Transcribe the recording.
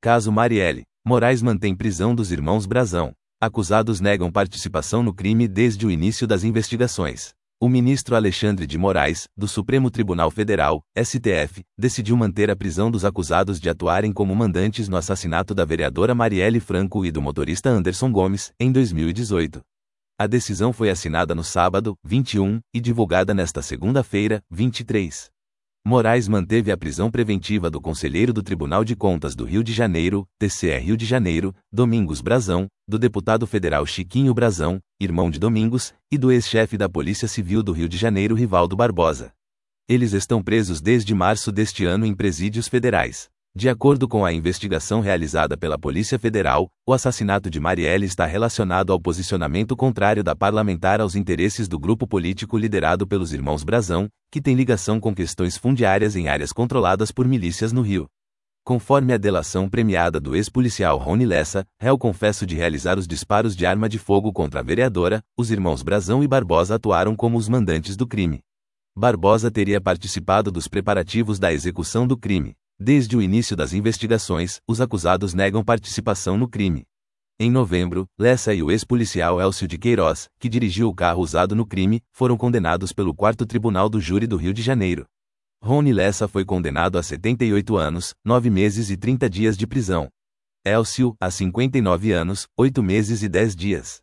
Caso Marielle. Moraes mantém prisão dos irmãos Brazão. Acusados negam participação no crime desde o início das investigações. O ministro Alexandre de Moraes, do Supremo Tribunal Federal, STF, decidiu manter a prisão dos acusados de atuarem como mandantes no assassinato da vereadora Marielle Franco e do motorista Anderson Gomes, em 2018. A decisão foi assinada no sábado, 21, e divulgada nesta segunda-feira, 23. Moraes manteve a prisão preventiva do conselheiro do Tribunal de Contas do Rio de Janeiro, TCE Rio de Janeiro, Domingos Brazão, do deputado federal Chiquinho Brazão, irmão de Domingos, e do ex-chefe da Polícia Civil do Rio de Janeiro Rivaldo Barbosa. Eles estão presos desde março deste ano em presídios federais. De acordo com a investigação realizada pela Polícia Federal, o assassinato de Marielle está relacionado ao posicionamento contrário da parlamentar aos interesses do grupo político liderado pelos irmãos Brazão, que tem ligação com questões fundiárias em áreas controladas por milícias no Rio. Conforme a delação premiada do ex-policial Rony Lessa, réu confesso de realizar os disparos de arma de fogo contra a vereadora, os irmãos Brazão e Barbosa atuaram como os mandantes do crime. Barbosa teria participado dos preparativos da execução do crime. Desde o início das investigações, os acusados negam participação no crime. Em novembro, Lessa e o ex-policial Elcio de Queiroz, que dirigiu o carro usado no crime, foram condenados pelo 4º Tribunal do Júri do Rio de Janeiro. Rony Lessa foi condenado a 78 anos, 9 meses e 30 dias de prisão. Elcio, a 59 anos, 8 meses e 10 dias.